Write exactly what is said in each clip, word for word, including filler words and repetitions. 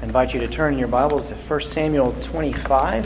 I invite you to turn in your Bibles to First Samuel twenty-five.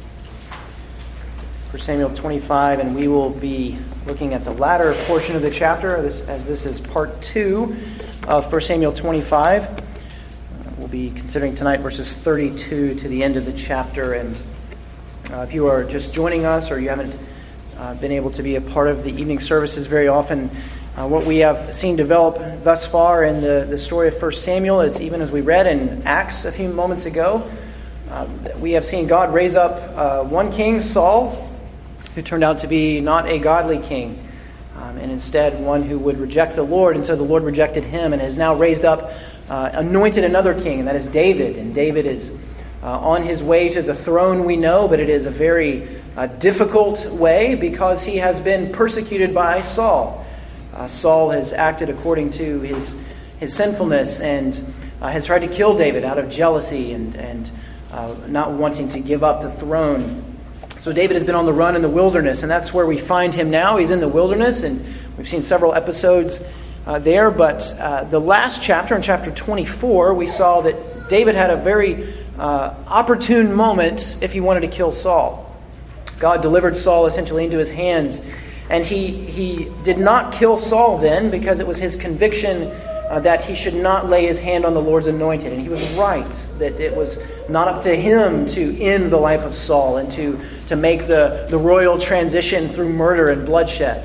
First Samuel twenty-five, and we will be looking at the latter portion of the chapter, as this is part two of First Samuel twenty-five. We'll be considering tonight verses thirty-two to the end of the chapter. And uh, if you are just joining us or you haven't uh, been able to be a part of the evening services very often, Uh, what we have seen develop thus far in the, the story of First Samuel is, even as we read in Acts a few moments ago, uh, we have seen God raise up uh, one king, Saul, who turned out to be not a godly king, um, and instead one who would reject the Lord, and so the Lord rejected him, and has now raised up, uh, anointed another king, and that is David. And David is uh, on his way to the throne, we know, but it is a very uh, difficult way because he has been persecuted by Saul. Uh, Saul has acted according to his his sinfulness and uh, has tried to kill David out of jealousy and, and uh, not wanting to give up the throne. So David has been on the run in the wilderness, and that's where we find him now. He's in the wilderness, and we've seen several episodes uh, there. But uh, the last chapter, in chapter twenty-four, we saw that David had a very uh, opportune moment if he wanted to kill Saul. God delivered Saul essentially into his hands. And he he did not kill Saul then because it was his conviction uh, that he should not lay his hand on the Lord's anointed. And he was right, that it was not up to him to end the life of Saul and to, to make the, the royal transition through murder and bloodshed.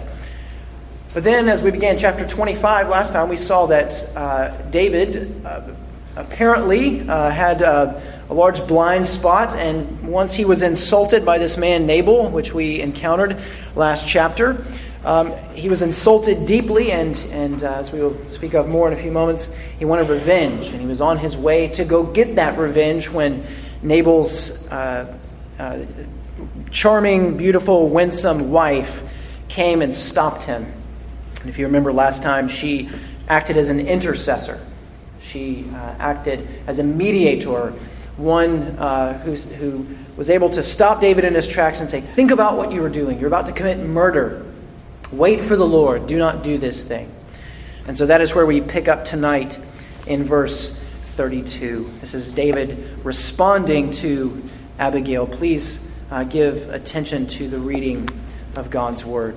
But then as we began chapter twenty-five last time, we saw that uh, David uh, apparently uh, had uh, a large blind spot, and once he was insulted by this man Nabal, which we encountered last chapter. Um, he was insulted deeply, and, and uh, as we will speak of more in a few moments, he wanted revenge, and he was on his way to go get that revenge when Nabal's uh, uh, charming, beautiful, winsome wife came and stopped him. And if you remember last time, she acted as an intercessor. She uh, acted as a mediator, one uh, who's, who was able to stop David in his tracks and say, think about what you are doing. You're about to commit murder. Wait for the Lord. Do not do this thing. And so that is where we pick up tonight in verse thirty-two. This is David responding to Abigail. Please uh, give attention to the reading of God's word.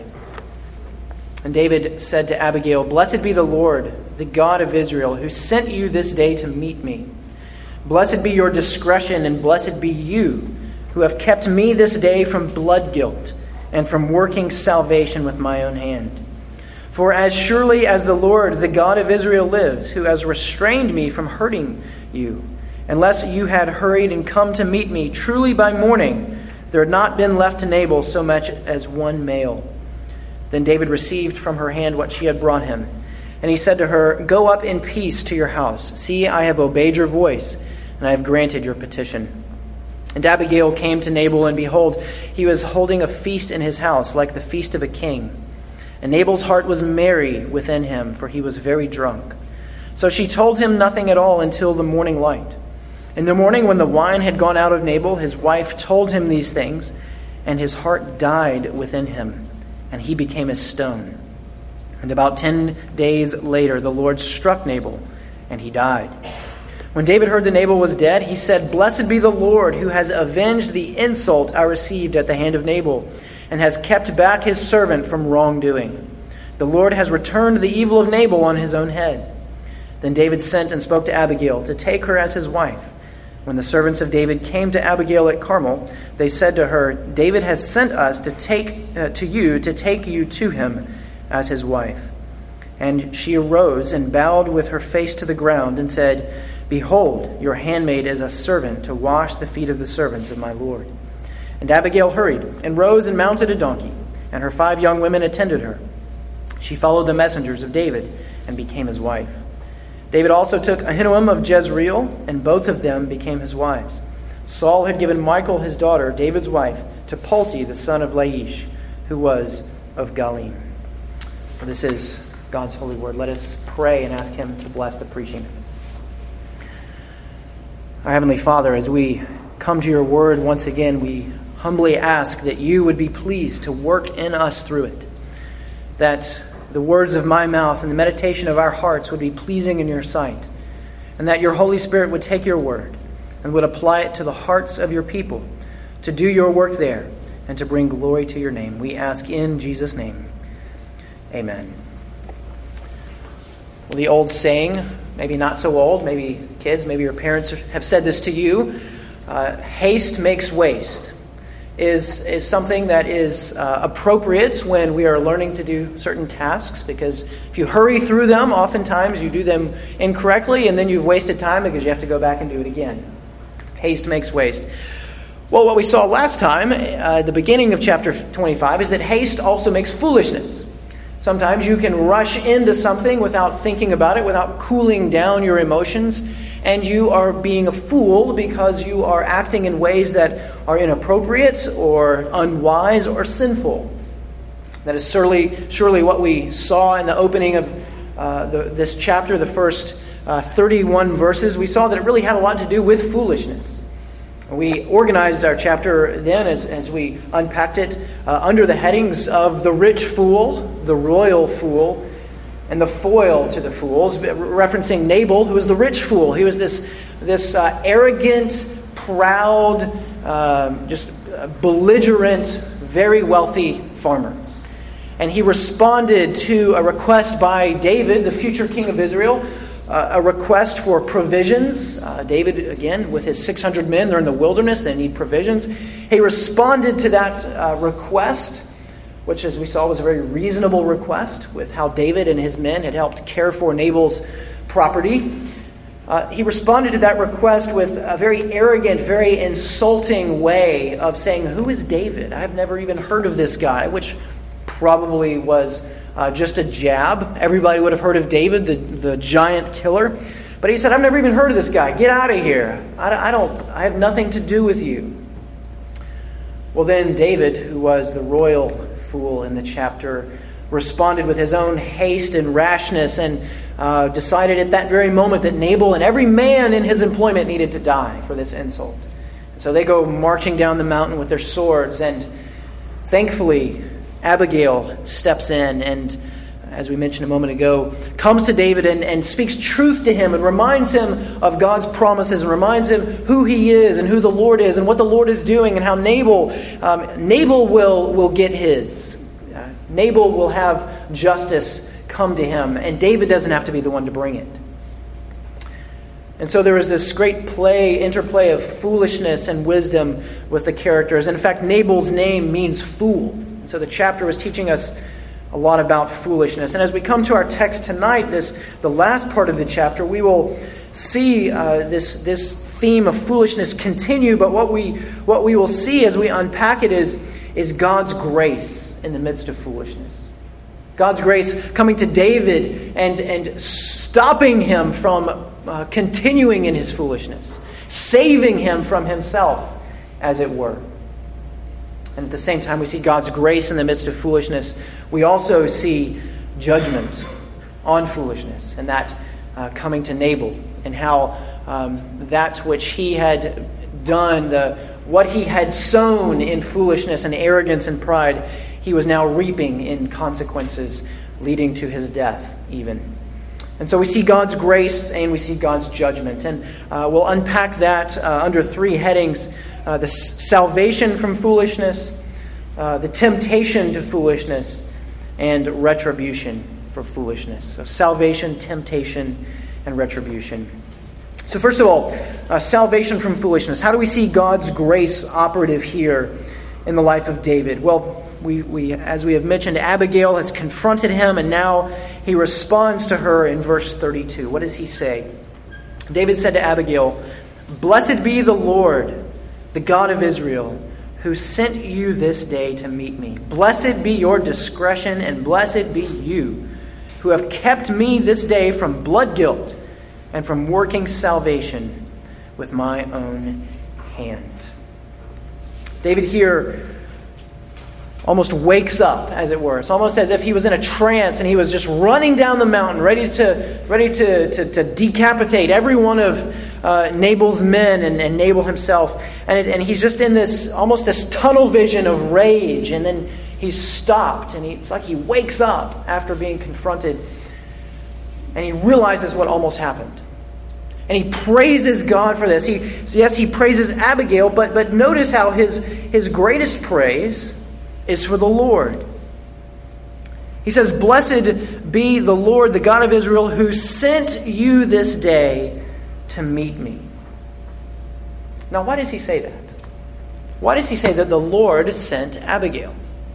And David said to Abigail, "Blessed be the Lord, the God of Israel, who sent you this day to meet me. Blessed be your discretion, and blessed be you, who have kept me this day from blood guilt and from working salvation with my own hand. For as surely as the Lord, the God of Israel, lives, who has restrained me from hurting you, unless you had hurried and come to meet me, truly by morning there had not been left to Nabal so much as one male." Then David received from her hand what she had brought him. And he said to her, "Go up in peace to your house. See, I have obeyed your voice, and I have granted your petition." And Abigail came to Nabal, and behold, he was holding a feast in his house, like the feast of a king. And Nabal's heart was merry within him, for he was very drunk. So she told him nothing at all until the morning light. In the morning, when the wine had gone out of Nabal, his wife told him these things, and his heart died within him, and he became as stone. And about ten days later, the Lord struck Nabal, and he died. When David heard that Nabal was dead, he said, "Blessed be the Lord, who has avenged the insult I received at the hand of Nabal, and has kept back his servant from wrongdoing. The Lord has returned the evil of Nabal on his own head." Then David sent and spoke to Abigail to take her as his wife. When the servants of David came to Abigail at Carmel, they said to her, "David has sent us to take uh, to you to take you to him as his wife." And she arose and bowed with her face to the ground and said, "Behold, your handmaid is a servant to wash the feet of the servants of my Lord." And Abigail hurried and rose and mounted a donkey, and her five young women attended her. She followed the messengers of David and became his wife. David also took Ahinoam of Jezreel, and both of them became his wives. Saul had given Michal his daughter, David's wife, to Palti, the son of Laish, who was of Galim. This is God's holy word. Let us pray and ask him to bless the preaching. Our Heavenly Father, as we come to your word once again, we humbly ask that you would be pleased to work in us through it, that the words of my mouth and the meditation of our hearts would be pleasing in your sight, and that your Holy Spirit would take your word and would apply it to the hearts of your people to do your work there and to bring glory to your name. We ask in Jesus' name. Amen. Well, the old saying, maybe not so old, maybe kids, maybe your parents have said this to you, uh, haste makes waste, is, is something that is uh, appropriate when we are learning to do certain tasks, because if you hurry through them, oftentimes you do them incorrectly and then you've wasted time because you have to go back and do it again. Haste makes waste. Well, what we saw last time, uh, at the beginning of chapter twenty-five, is that haste also makes foolishness. Sometimes you can rush into something without thinking about it, without cooling down your emotions, and you are being a fool because you are acting in ways that are inappropriate or unwise or sinful. That is surely, surely what we saw in the opening of uh, the, this chapter, the first uh, thirty-one verses. We saw that it really had a lot to do with foolishness. We organized our chapter then as, as we unpacked it uh, under the headings of the rich fool, the royal fool, and the foil to the fools, referencing Nabal, who was the rich fool. He was this, this uh, arrogant, proud, uh, just belligerent, very wealthy farmer. And he responded to a request by David, the future king of Israel, Uh, a request for provisions. Uh, David, again, with his six hundred men, they're in the wilderness, they need provisions. He responded to that uh, request, which, as we saw, was a very reasonable request, with how David and his men had helped care for Nabal's property. Uh, he responded to that request with a very arrogant, very insulting way of saying, "Who is David? I've never even heard of this guy," which probably was Uh, just a jab. Everybody would have heard of David, the, the giant killer. But he said, "I've never even heard of this guy. Get out of here. I, I don't. I have nothing to do with you." Well, then David, who was the royal fool in the chapter, responded with his own haste and rashness and uh, decided at that very moment that Nabal and every man in his employment needed to die for this insult. And so they go marching down the mountain with their swords, and thankfully Abigail steps in and, as we mentioned a moment ago, comes to David and, and speaks truth to him and reminds him of God's promises and reminds him who he is and who the Lord is and what the Lord is doing and how Nabal um, Nabal will, will get his. Uh, Nabal will have justice come to him, and David doesn't have to be the one to bring it. And so there is this great play, interplay of foolishness and wisdom with the characters. And in fact, Nabal's name means fool. So the chapter was teaching us a lot about foolishness. And as we come to our text tonight, this the last part of the chapter, we will see uh, this this theme of foolishness continue. But what we what we will see as we unpack it is is God's grace in the midst of foolishness. God's grace coming to David and and stopping him from uh, continuing in his foolishness, saving him from himself, as it were. And at the same time, we see God's grace in the midst of foolishness. We also see judgment on foolishness, and that uh, coming to Nabal, and how um, that which he had done, the what he had sown in foolishness and arrogance and pride, he was now reaping in consequences, leading to his death even. And so we see God's grace and we see God's judgment. And uh, we'll unpack that uh, under three headings. Uh, the salvation from foolishness, uh, the temptation to foolishness, and retribution for foolishness. So salvation, temptation, and retribution. So first of all, uh, salvation from foolishness. How do we see God's grace operative here in the life of David? Well, we, we as we have mentioned, Abigail has confronted him, and now he responds to her in verse thirty-two. What does he say? David said to Abigail, "Blessed be the Lord, the God of Israel, who sent you this day to meet me. Blessed be your discretion, and blessed be you, who have kept me this day from blood guilt and from working salvation with my own hand." David here almost wakes up, as it were. It's almost as if he was in a trance and he was just running down the mountain, ready to ready to, to, to decapitate every one of uh, Nabal's men and, and Nabal himself. And, it, and he's just in this, almost this tunnel vision of rage. And then he's stopped, and he, it's like he wakes up after being confronted. And he realizes what almost happened. And he praises God for this. He, so yes, he praises Abigail, but, but notice how his, his greatest praise is for the Lord. He says, "Blessed be the Lord, the God of Israel, who sent you this day to meet me." Now, why does he say that? Why does he say that the Lord sent Abigail?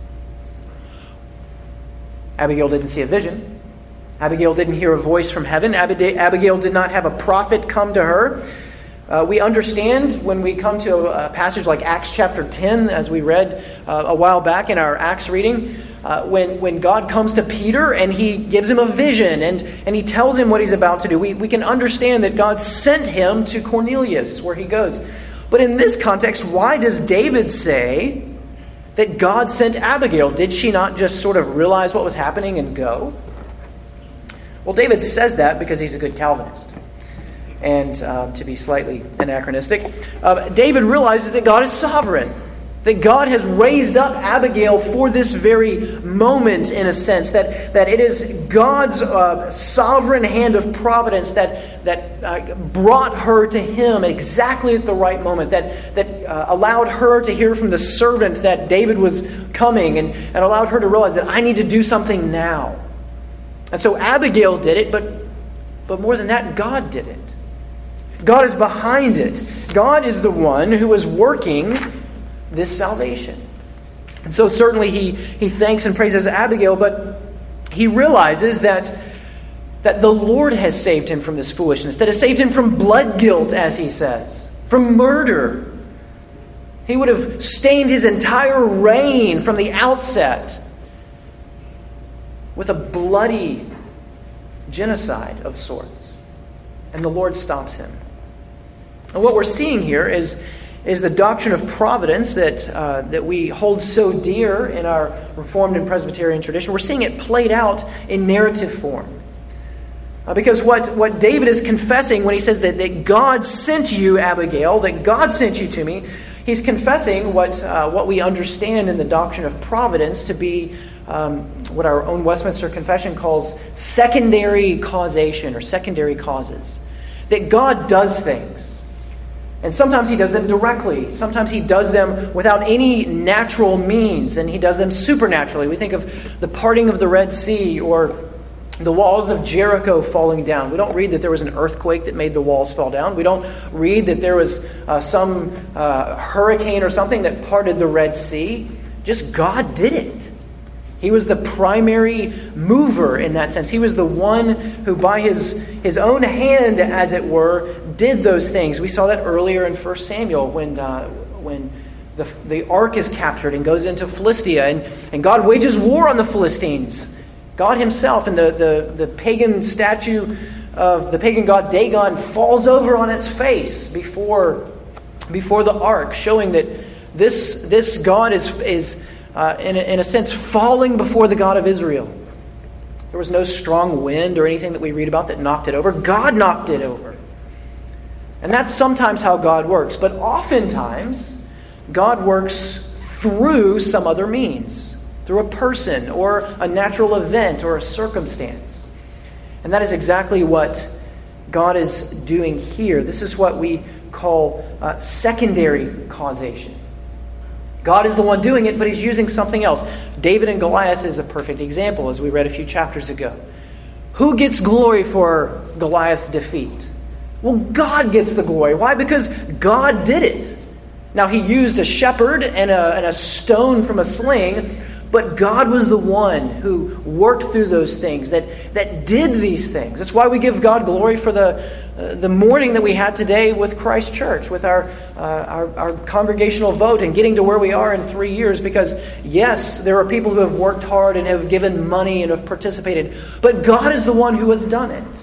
Abigail didn't see a vision. Abigail didn't hear a voice from heaven. Abigail did not have a prophet come to her. Uh, we understand when we come to a, a passage like Acts chapter ten, as we read uh, a while back in our Acts reading, uh, when, when God comes to Peter and he gives him a vision and, and he tells him what he's about to do. We, we can understand that God sent him to Cornelius, where he goes. But in this context, why does David say that God sent Abigail? Did she not just sort of realize what was happening and go? Well, David says that because he's a good Calvinist. And um, to be slightly anachronistic, uh, David realizes that God is sovereign. That God has raised up Abigail for this very moment, in a sense. That, that it is God's uh, sovereign hand of providence that, that uh, brought her to him exactly at the right moment. That, that uh, allowed her to hear from the servant that David was coming. And, and allowed her to realize that I need to do something now. And so Abigail did it, but, but more than that, God did it. God is behind it. God is the one who is working this salvation. And so certainly he, he thanks and praises Abigail, but he realizes that, that the Lord has saved him from this foolishness, that has saved him from blood guilt, as he says, from murder. He would have stained his entire reign from the outset with a bloody genocide of sorts. And the Lord stops him. And what we're seeing here is, is the doctrine of providence that, uh, that we hold so dear in our Reformed and Presbyterian tradition. We're seeing it played out in narrative form. Uh, because what, what David is confessing when he says that, that God sent you, Abigail, that God sent you to me, he's confessing what, uh, what we understand in the doctrine of providence to be Um, what our own Westminster Confession calls secondary causation or secondary causes. That God does things. And sometimes he does them directly. Sometimes he does them without any natural means. And he does them supernaturally. We think of the parting of the Red Sea or the walls of Jericho falling down. We don't read that there was an earthquake that made the walls fall down. We don't read that there was uh, some uh, hurricane or something that parted the Red Sea. Just God did it. He was the primary mover in that sense. He was the one who, by his, his own hand, as it were, did those things. We saw that earlier in First Samuel when uh, when the, the ark is captured and goes into Philistia. And, and God wages war on the Philistines. God himself, and the, the, the pagan statue of the pagan god Dagon falls over on its face before, before the ark, showing that this, this God is... is Uh, in, a, in a sense, falling before the God of Israel. There was no strong wind or anything that we read about that knocked it over. God knocked it over. And that's sometimes how God works. But oftentimes, God works through some other means. Through a person or a natural event or a circumstance. And that is exactly what God is doing here. This is what we call uh, secondary causation. God is the one doing it, but he's using something else. David and Goliath is a perfect example, as we read a few chapters ago. Who gets glory for Goliath's defeat? Well, God gets the glory. Why? Because God did it. Now, he used a shepherd and a, and a stone from a sling, but God was the one who worked through those things, that, that did these things. That's why we give God glory for the uh, the morning that we had today with Christ Church, with our, uh, our our congregational vote and getting to where we are in three years. Because, yes, there are people who have worked hard and have given money and have participated, but God is the one who has done it.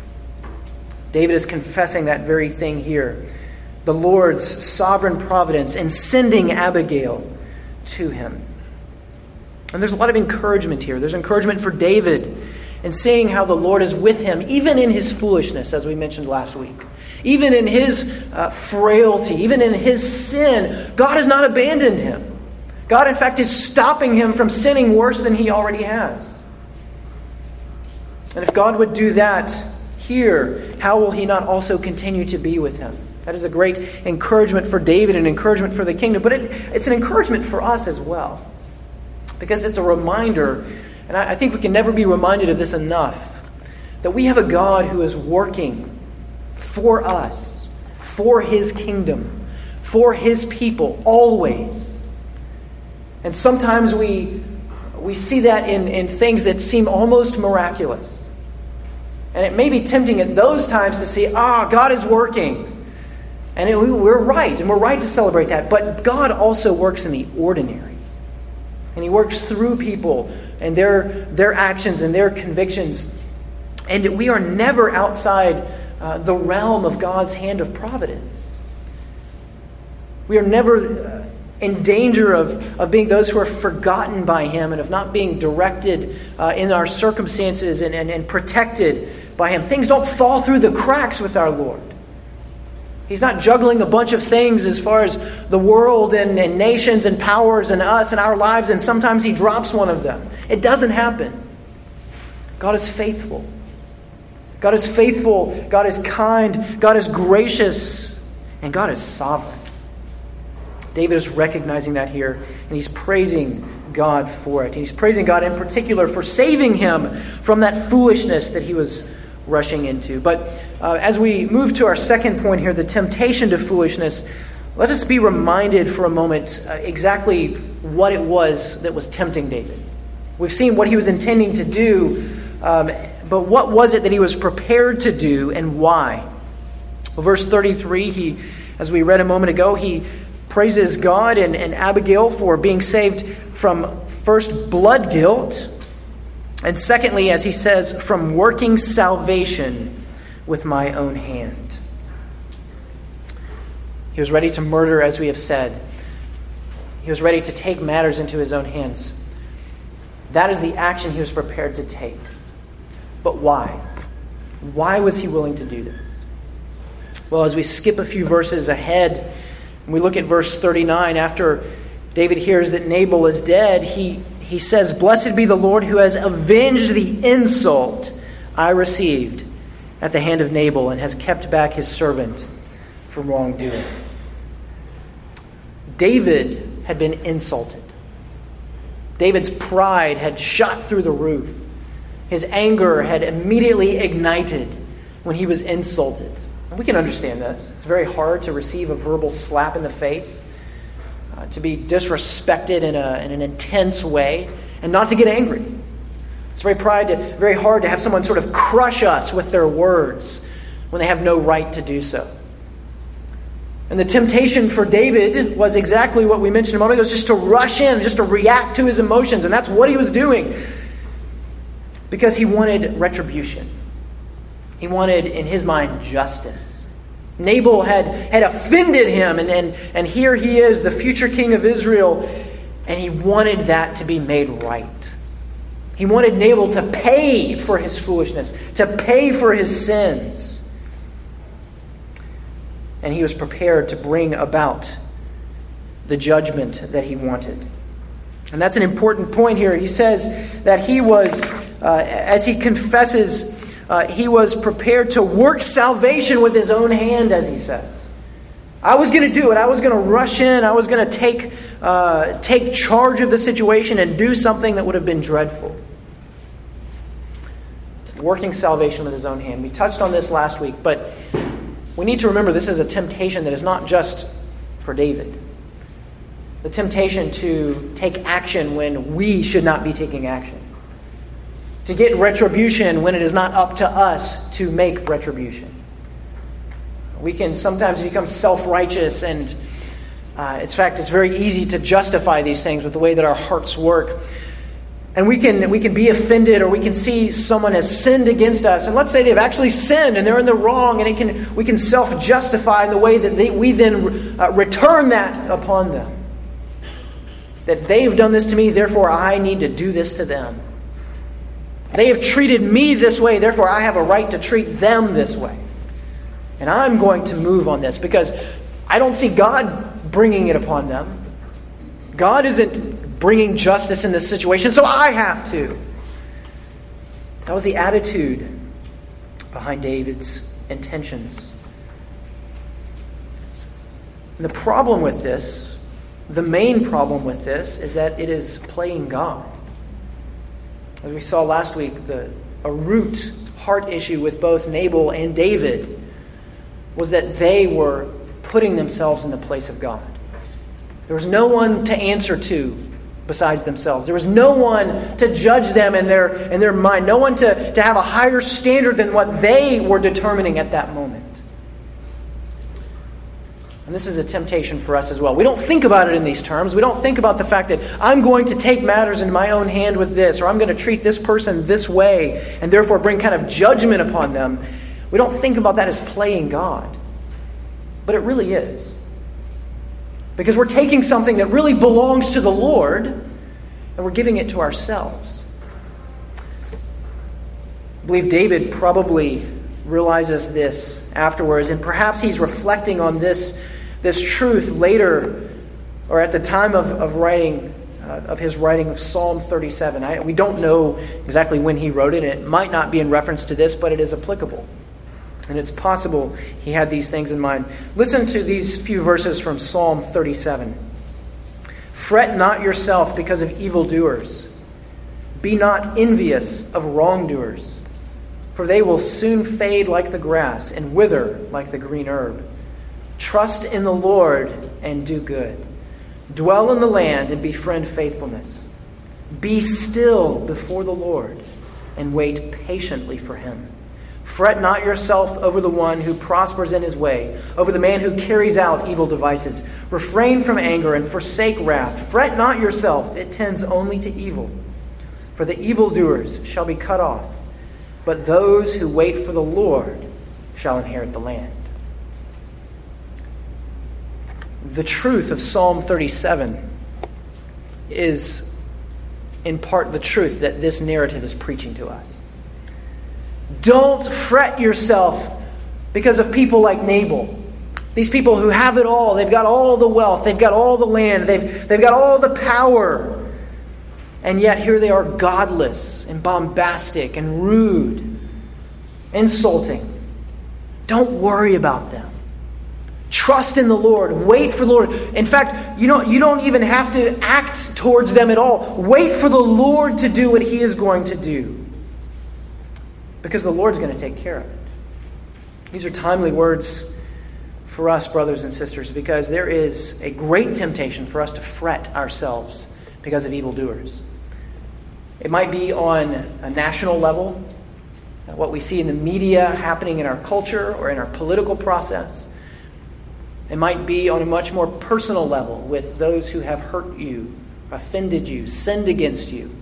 David is confessing that very thing here. The Lord's sovereign providence in sending Abigail to him. And there's a lot of encouragement here. There's encouragement for David in seeing how the Lord is with him, even in his foolishness, as we mentioned last week. Even in his uh, frailty, even in his sin, God has not abandoned him. God, in fact, is stopping him from sinning worse than he already has. And if God would do that here how will he not also continue to be with him? That is a great encouragement for David and encouragement for the kingdom. But it, it's an encouragement for us as well. Because it's a reminder, and I, I think we can never be reminded of this enough, that we have a God who is working for us, for his kingdom, for his people, always. And sometimes we we see that in, in things that seem almost miraculous. And it may be tempting at those times to see, ah, God is working. And it, we're right, and we're right to celebrate that. But God also works in the ordinary. And he works through people and their, their actions and their convictions. And we are never outside uh, the realm of God's hand of providence. We are never uh, in danger of, of being those who are forgotten by him and of not being directed uh, in our circumstances and, and, and protected by him. Things don't fall through the cracks with our Lord. He's not juggling a bunch of things as far as the world and, and nations and powers and us and our lives, and sometimes he drops one of them. It doesn't happen. God is faithful. God is faithful. God is kind. God is gracious. And God is sovereign. David is recognizing that here, and he's praising God for it. And he's praising God in particular for saving him from that foolishness that he was rushing into. But uh, as we move to our second point here, the temptation to foolishness, let us be reminded for a moment uh, exactly what it was that was tempting David. We've seen what he was intending to do, um, but what was it that he was prepared to do and why? Well, verse thirty-three, he, as we read a moment ago, he praises God and, and Abigail for being saved from first blood guilt, and secondly, as he says, from working salvation with my own hand. He was ready to murder, as we have said. He was ready to take matters into his own hands. That is the action he was prepared to take. But why? Why was he willing to do this? Well, as we skip a few verses ahead, we look at verse thirty-nine. After David hears that Nabal is dead, he, he says, "Blessed be the Lord who has avenged the insult I received at the hand of Nabal and has kept back his servant from wrongdoing." David had been insulted. David's pride had shot through the roof. His anger had immediately ignited when he was insulted. And we can understand this. It's very hard to receive a verbal slap in the face, uh, to be disrespected in, a, in an intense way, and not to get angry. It's very pride to, very hard to have someone sort of crush us with their words when they have no right to do so. And the temptation for David was exactly what we mentioned a moment ago, was just to rush in, just to react to his emotions. And that's what he was doing, because he wanted retribution. He wanted, in his mind, justice. Nabal had, had offended him, and, and, and here he is, the future king of Israel, and he wanted that to be made right. He wanted Nabal to pay for his foolishness, to pay for his sins. And he was prepared to bring about the judgment that he wanted. And that's an important point here. He says that he was, uh, as he confesses, Uh, he was prepared to work salvation with his own hand, as he says. I was going to do it. I was going to rush in. I was going to take uh, take charge of the situation and do something that would have been dreadful. Working salvation with his own hand. We touched on this last week, but we need to remember this is a temptation that is not just for David. The temptation to take action when we should not be taking action. To get retribution when it is not up to us to make retribution. We can sometimes become self-righteous, and uh, in fact, it's very easy to justify these things with the way that our hearts work. And we can we can be offended, or we can see someone has sinned against us, and let's say they've actually sinned and they're in the wrong, and it can we can self-justify in the way that they, we then uh, return that upon them. That they've done this to me, therefore I need to do this to them. They have treated me this way, therefore I have a right to treat them this way. And I'm going to move on this because I don't see God bringing it upon them. God isn't bringing justice in this situation, so I have to. That was the attitude behind David's intentions. And the problem with this, the main problem with this, is that it is playing God. As we saw last week, the a root heart issue with both Nabal and David was that they were putting themselves in the place of God. There was no one to answer to besides themselves. There was no one to judge them in their, in their mind. No one to, to have a higher standard than what they were determining at that moment. And this is a temptation for us as well. We don't think about it in these terms. We don't think about the fact that I'm going to take matters into my own hand with this, or I'm going to treat this person this way, and therefore bring kind of judgment upon them. We don't think about that as playing God. But it really is. Because we're taking something that really belongs to the Lord, and we're giving it to ourselves. I believe David probably realizes this afterwards, and perhaps he's reflecting on this, this truth later, or at the time of, of writing, uh, of his writing of Psalm thirty-seven. I, we don't know exactly when he wrote it. It might not be in reference to this, but it is applicable. And it's possible he had these things in mind. Listen to these few verses from Psalm thirty-seven. Fret not yourself because of evildoers. Be not envious of wrongdoers, for they will soon fade like the grass and wither like the green herb. Trust in the Lord and do good. Dwell in the land and befriend faithfulness. Be still before the Lord and wait patiently for him. Fret not yourself over the one who prospers in his way, over the man who carries out evil devices. Refrain from anger and forsake wrath. Fret not yourself, it tends only to evil. For the evildoers shall be cut off, but those who wait for the Lord shall inherit the land. The truth of Psalm thirty-seven is in part the truth that this narrative is preaching to us. Don't fret yourself because of people like Nabal. These people who have it all. They've got all the wealth. They've got all the land. They've, they've got all the power. And yet here they are godless and bombastic and rude, insulting. Don't worry about them. Trust in the Lord. Wait for the Lord. In fact, you know, you don't even have to act towards them at all. Wait for the Lord to do what He is going to do. Because the Lord's going to take care of it. These are timely words for us, brothers and sisters, because there is a great temptation for us to fret ourselves because of evildoers. It might be on a national level, what we see in the media happening in our culture or in our political process. It might be on a much more personal level with those who have hurt you, offended you, sinned against you,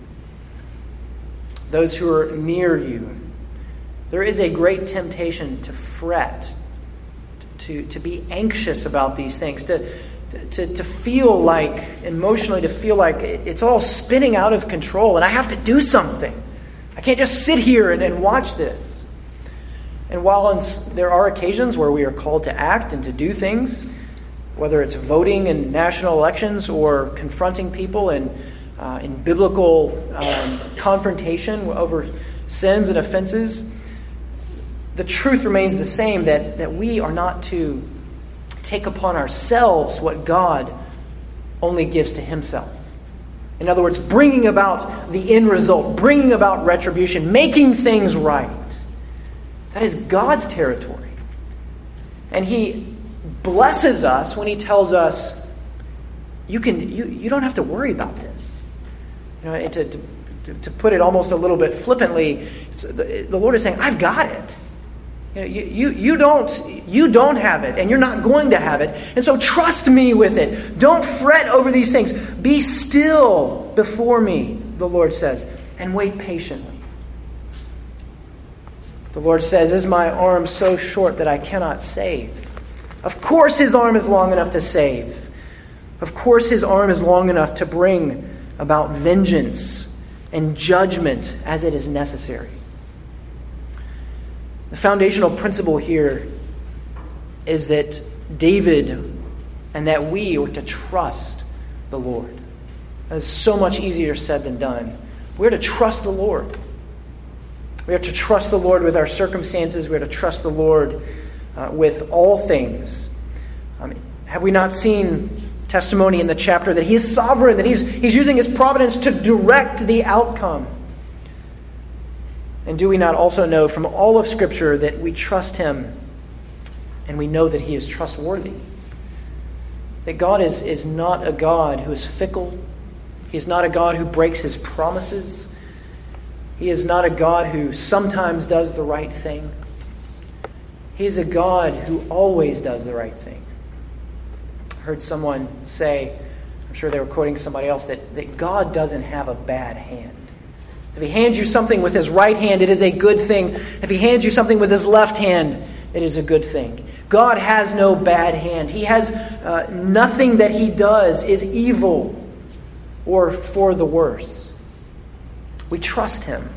those who are near you. There is a great temptation to fret, to, to be anxious about these things, to, to, to feel like, emotionally, to feel like it's all spinning out of control and I have to do something. I can't just sit here and, and watch this. And while in, there are occasions where we are called to act and to do things, whether it's voting in national elections or confronting people in, uh, in biblical um, confrontation over sins and offenses, the truth remains the same, that, that we are not to take upon ourselves what God only gives to Himself. In other words, bringing about the end result, bringing about retribution, making things right. That is God's territory. And He blesses us when He tells us, you can you, you don't have to worry about this. You know, to, to, to put it almost a little bit flippantly, the, the Lord is saying, I've got it. You, know, you, you, you, don't, you don't have it, and you're not going to have it. And so trust me with it. Don't fret over these things. Be still before me, the Lord says, and wait patiently. The Lord says, is my arm so short that I cannot save? Of course His arm is long enough to save. Of course His arm is long enough to bring about vengeance and judgment as it is necessary. The foundational principle here is that David and that we are to trust the Lord. That is so much easier said than done. We're to trust the Lord. We are to trust the Lord with our circumstances. We are to trust the Lord uh, with all things. Um, have we not seen testimony in the chapter that He is sovereign, that He's, he's using His providence to direct the outcome? And do we not also know from all of Scripture that we trust Him and we know that He is trustworthy? That God is, is not a God who is fickle. He is not a God who breaks His promises. He is not a God who sometimes does the right thing. He is a God who always does the right thing. I heard someone say, I'm sure they were quoting somebody else, that, that God doesn't have a bad hand. If He hands you something with His right hand, it is a good thing. If He hands you something with His left hand, it is a good thing. God has no bad hand. He has uh, nothing that He does is evil or for the worse. We trust Him.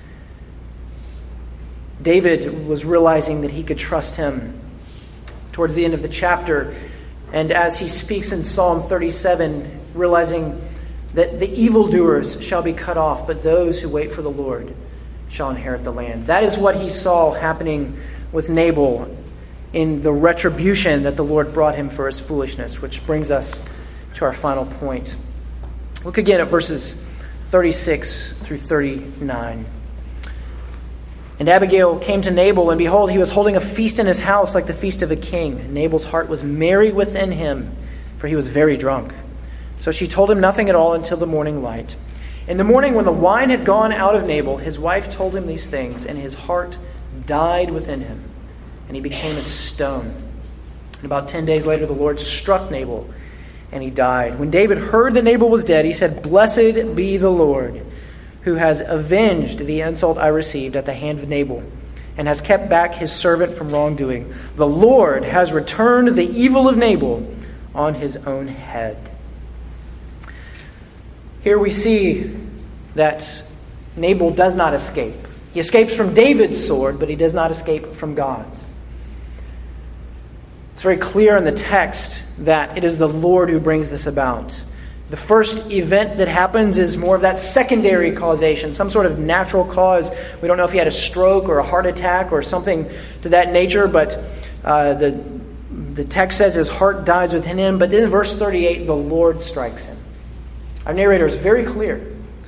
David was realizing that he could trust Him towards the end of the chapter. And as he speaks in Psalm thirty-seven, realizing that the evildoers shall be cut off, but those who wait for the Lord shall inherit the land. That is what he saw happening with Nabal in the retribution that the Lord brought him for his foolishness, which brings us to our final point. Look again at verses thirty-six through thirty-nine. And Abigail came to Nabal, and behold, he was holding a feast in his house like the feast of a king. And Nabal's heart was merry within him, for he was very drunk. So she told him nothing at all until the morning light. In the morning, when the wine had gone out of Nabal, his wife told him these things, and his heart died within him, and he became as stone. And about ten days later, the Lord struck Nabal, and he died. When David heard that Nabal was dead, he said, "Blessed be the Lord, who has avenged the insult I received at the hand of Nabal, and has kept back his servant from wrongdoing. The Lord has returned the evil of Nabal on his own head." Here we see that Nabal does not escape. He escapes from David's sword, but he does not escape from God's. It's very clear in the text that it is the Lord who brings this about. The first event that happens is more of that secondary causation, some sort of natural cause. We don't know if he had a stroke or a heart attack or something to that nature, but uh, the, the text says his heart dies within him. But then in verse thirty-eight, the Lord strikes him. Our narrator is very clear.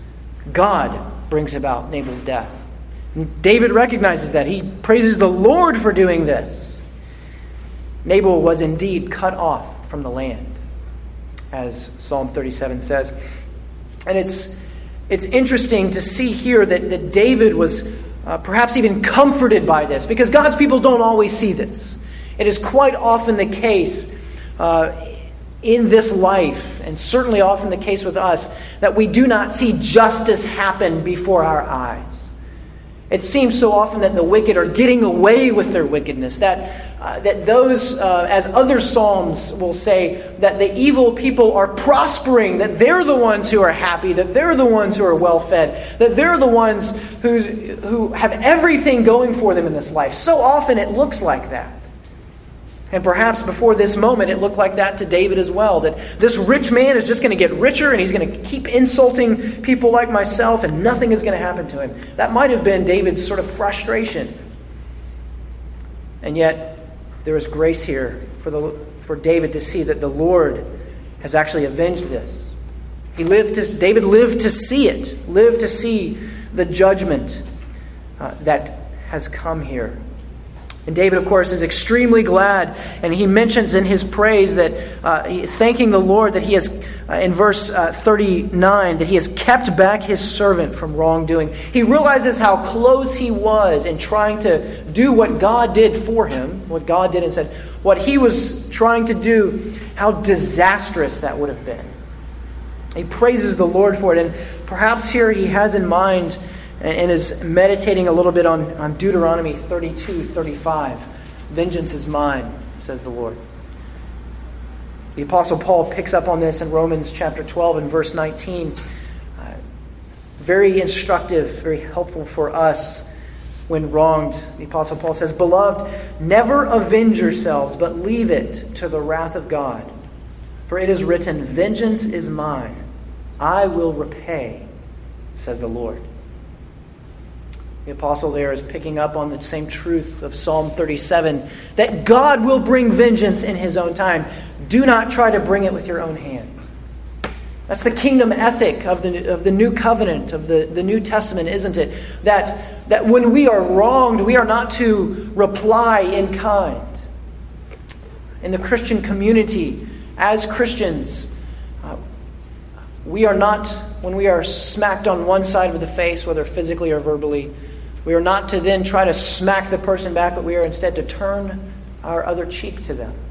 God brings about Nabal's death. And David recognizes that. He praises the Lord for doing this. Nabal was indeed cut off from the land, as Psalm thirty-seven says. And it's it's interesting to see here that, that David was uh, perhaps even comforted by this, because God's people don't always see this. It is quite often the case uh, in this life, and certainly often the case with us, that we do not see justice happen before our eyes. It seems so often that the wicked are getting away with their wickedness, that uh, that those, uh, as other psalms will say, that the evil people are prospering, that they're the ones who are happy, that they're the ones who are well-fed, that they're the ones who, who have everything going for them in this life. So often it looks like that. And perhaps before this moment it looked like that to David as well, that this rich man is just going to get richer and he's going to keep insulting people like myself and nothing is going to happen to him. That might have been David's sort of frustration. And yet there is grace here for the for David to see that the Lord has actually avenged this. He lived to, David lived to see it, lived to see the judgment uh, that has come here. And David, of course, is extremely glad, and he mentions in his praise that, uh, he, thanking the Lord that he has, uh, in verse uh, thirty-nine, that he has kept back his servant from wrongdoing. He realizes how close he was in trying to do what God did for him, what God did and said, what he was trying to do, how disastrous that would have been. He praises the Lord for it, and perhaps here he has in mind and is meditating a little bit on, on Deuteronomy thirty-two thirty-five. Vengeance is mine, says the Lord. The Apostle Paul picks up on this in Romans chapter twelve and verse nineteen. Uh, very instructive, very helpful for us when wronged. The Apostle Paul says, "Beloved, never avenge yourselves, but leave it to the wrath of God. For it is written, vengeance is mine, I will repay, says the Lord." The apostle there is picking up on the same truth of Psalm thirty-seven, that God will bring vengeance in his own time. Do not try to bring it with your own hand. That's the kingdom ethic of the, of the new covenant, of the, the New Testament, isn't it? That, that when we are wronged, we are not to reply in kind. In the Christian community, as Christians, uh, we are not, when we are smacked on one side of the face, whether physically or verbally, we are not to then try to smack the person back, but we are instead to turn our other cheek to them.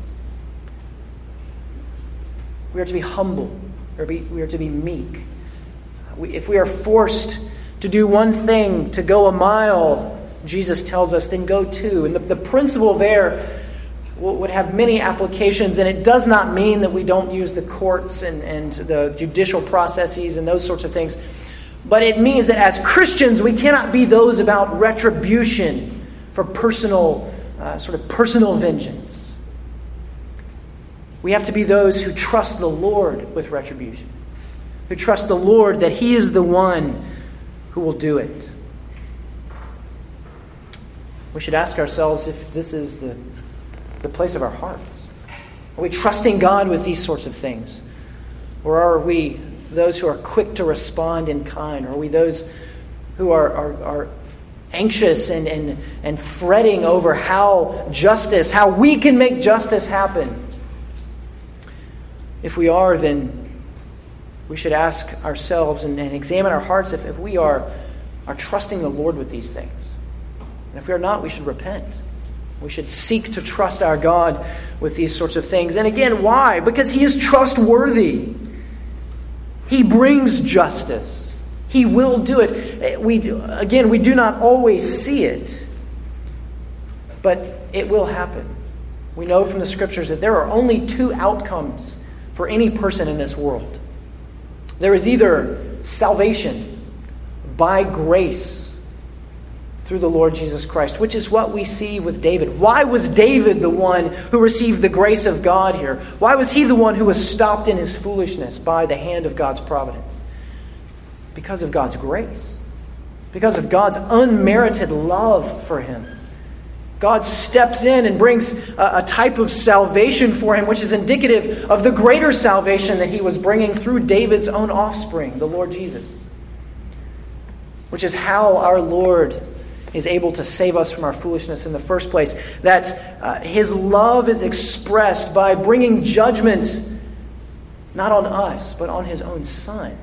We are to be humble. We are, be, we are to be meek. We, if we are forced to do one thing, to go a mile, Jesus tells us, then go two. And the, the principle there would have many applications, and it does not mean that we don't use the courts and, and the judicial processes and those sorts of things. But it means that as Christians, we cannot be those about retribution for personal, uh, sort of personal vengeance. We have to be those who trust the Lord with retribution, who trust the Lord that He is the one who will do it. We should ask ourselves if this is the, the place of our hearts. Are we trusting God with these sorts of things? Or are we those who are quick to respond in kind? Or are we those who are, are, are anxious and, and, and fretting over how justice, how we can make justice happen? If we are, then we should ask ourselves and, and examine our hearts if, if we are, are trusting the Lord with these things. And if we are not, we should repent. We should seek to trust our God with these sorts of things. And again, why? Because He is trustworthy. He brings justice. He will do it. We, again, we do not always see it, but it will happen. We know from the Scriptures that there are only two outcomes for any person in this world. There is either salvation by grace through the Lord Jesus Christ, which is what we see with David. Why was David the one who received the grace of God here? Why was he the one who was stopped in his foolishness by the hand of God's providence? Because of God's grace. Because of God's unmerited love for him. God steps in and brings a, a type of salvation for him, which is indicative of the greater salvation that He was bringing through David's own offspring, the Lord Jesus. Which is how our Lord is able to save us from our foolishness in the first place. That uh, His love is expressed by bringing judgment not on us, but on His own Son.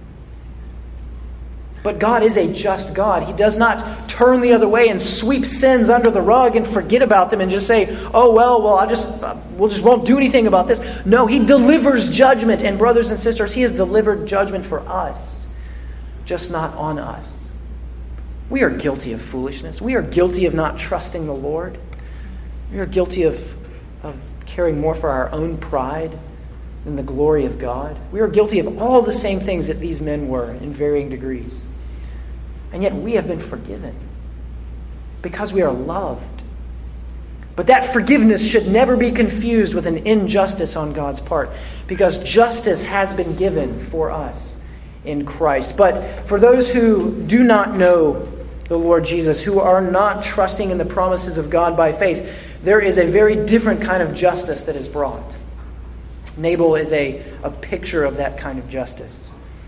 But God is a just God. He does not turn the other way and sweep sins under the rug and forget about them and just say, "Oh well, well I just uh, we'll just won't do anything about this." No, He delivers judgment, and brothers and sisters, He has delivered judgment for us, just not on us. We are guilty of foolishness. We are guilty of not trusting the Lord. We are guilty of of caring more for our own pride than the glory of God. We are guilty of all the same things that these men were in varying degrees. And yet we have been forgiven because we are loved. But that forgiveness should never be confused with an injustice on God's part, because justice has been given for us in Christ. But for those who do not know the Lord Jesus, who are not trusting in the promises of God by faith, there is a very different kind of justice that is brought. Nabal is a, a picture of that kind of justice.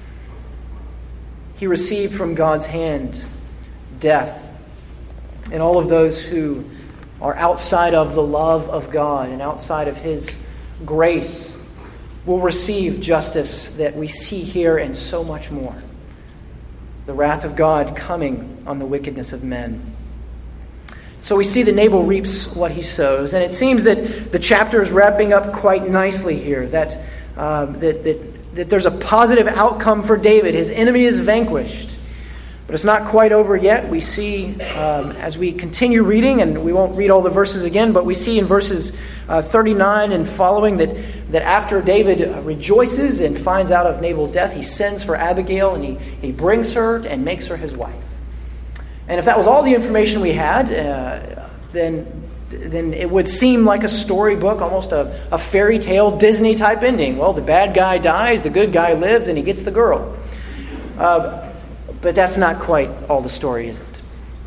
He received from God's hand death. And all of those who are outside of the love of God and outside of His grace will receive justice that we see here and so much more. The wrath of God coming on the wickedness of men. So we see that Nabal reaps what he sows. And it seems that the chapter is wrapping up quite nicely here. That, uh, that, that, that there's a positive outcome for David. His enemy is vanquished. But it's not quite over yet. We see, um, as we continue reading, and we won't read all the verses again, but we see in verses uh, thirty-nine and following that, that after David rejoices and finds out of Nabal's death, he sends for Abigail and he, he brings her and makes her his wife. And if that was all the information we had, uh, then then it would seem like a storybook, almost a, a fairy tale Disney type ending. Well, the bad guy dies, the good guy lives, and he gets the girl. Uh, but that's not quite all the story, is it?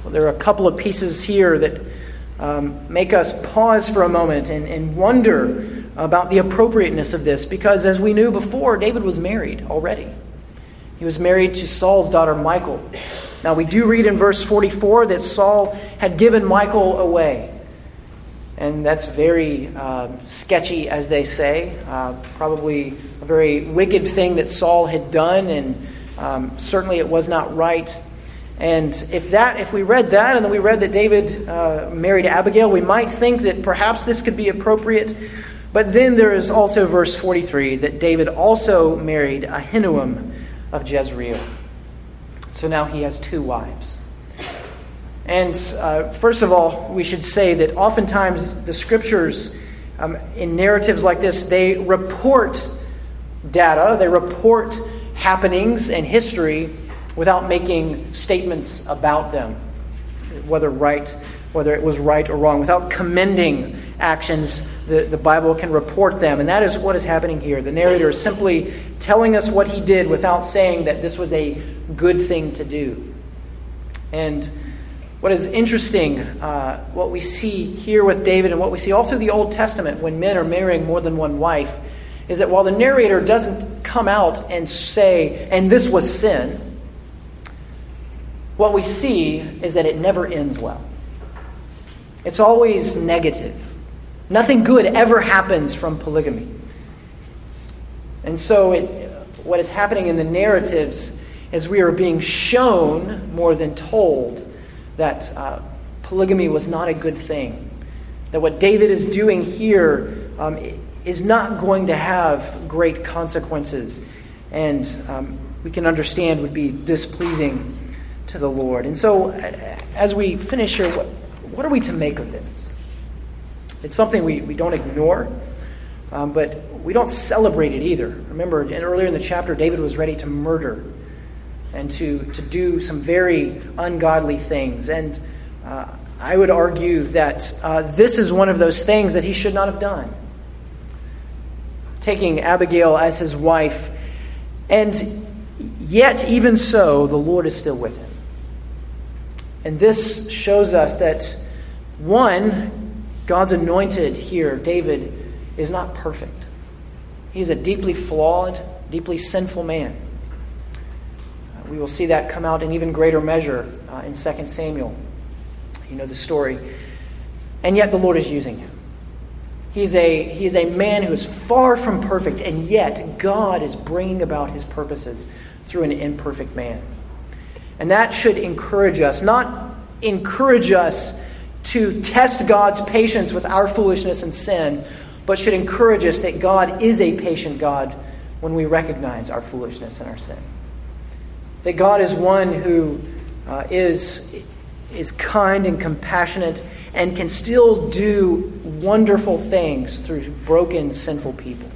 So there are a couple of pieces here that um, make us pause for a moment and, and wonder about the appropriateness of this, because as we knew before, David was married already. He was married to Saul's daughter, Michal. Now, we do read in verse forty-four that Saul had given Michal away. And that's very uh, sketchy, as they say. Uh, probably a very wicked thing that Saul had done, and um, certainly it was not right. And if that, if we read that, and then we read that David uh, married Abigail, we might think that perhaps this could be appropriate. But then there is also verse forty-three, that David also married Ahinoam of Jezreel. So now he has two wives. And uh, first of all, we should say that oftentimes the scriptures, um, in narratives like this, they report data, they report happenings and history without making statements about them, whether right, whether it was right or wrong, without commending actions. The, the Bible can report them, and that is what is happening here. The narrator is simply telling us what he did without saying that this was a good thing to do. And what is interesting, uh, what we see here with David and what we see all through the Old Testament when men are marrying more than one wife, is that while the narrator doesn't come out and say, and this was sin, what we see is that it never ends well. It's always negative. Nothing good ever happens from polygamy. And so it, what is happening in the narratives is we are being shown more than told that uh, polygamy was not a good thing. That what David is doing here um, is not going to have great consequences, and um, we can understand would be displeasing to the Lord. And so as we finish here, what, what are we to make of this? It's something we, we don't ignore, um, but we don't celebrate it either. Remember, earlier in the chapter, David was ready to murder and to, to do some very ungodly things. And uh, I would argue that uh, this is one of those things that he should not have done. Taking Abigail as his wife, and yet even so, the Lord is still with him. And this shows us that, one, God's anointed here, David, is not perfect. He's a deeply flawed, deeply sinful man. We will see that come out in even greater measure uh, in Second Samuel. You know the story. And yet the Lord is using him. He's a, he is a man who is far from perfect, and yet God is bringing about his purposes through an imperfect man. And that should encourage us, not encourage us to test God's patience with our foolishness and sin, but should encourage us that God is a patient God when we recognize our foolishness and our sin. That God is one who uh, is, is kind and compassionate and can still do wonderful things through broken, sinful people.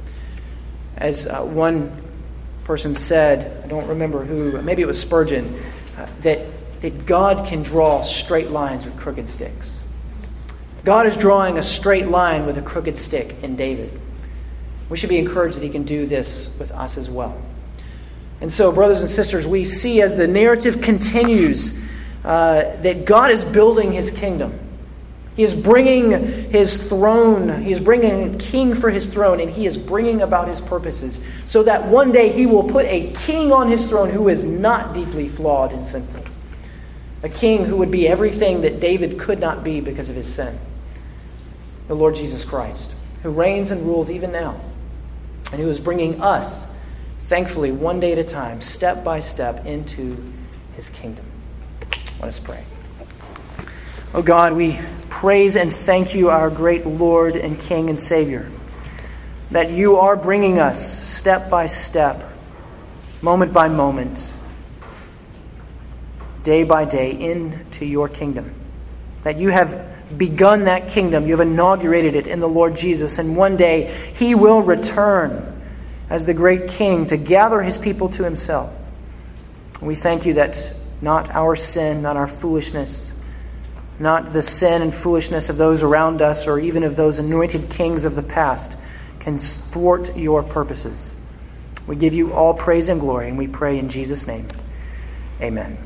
As uh, one person said, I don't remember who, maybe it was Spurgeon, uh, that, that God can draw straight lines with crooked sticks. God is drawing a straight line with a crooked stick in David. We should be encouraged that he can do this with us as well. And so, brothers and sisters, we see as the narrative continues uh, that God is building his kingdom. He is bringing his throne. He is bringing a king for his throne, and he is bringing about his purposes so that one day he will put a king on his throne who is not deeply flawed and sinful. A king who would be everything that David could not be because of his sin. The Lord Jesus Christ, who reigns and rules even now, and who is bringing us, thankfully, one day at a time, step by step, into his kingdom. Let us pray. Oh God, we praise and thank you, our great Lord and King and Savior, that you are bringing us step by step, moment by moment, day by day, into your kingdom. That you have begun that kingdom, you have inaugurated it in the Lord Jesus, and one day he will return as the great King to gather his people to himself. We thank you that not our sin, not our foolishness, not the sin and foolishness of those around us or even of those anointed kings of the past can thwart your purposes. We give you all praise and glory, and we pray in Jesus' name. Amen.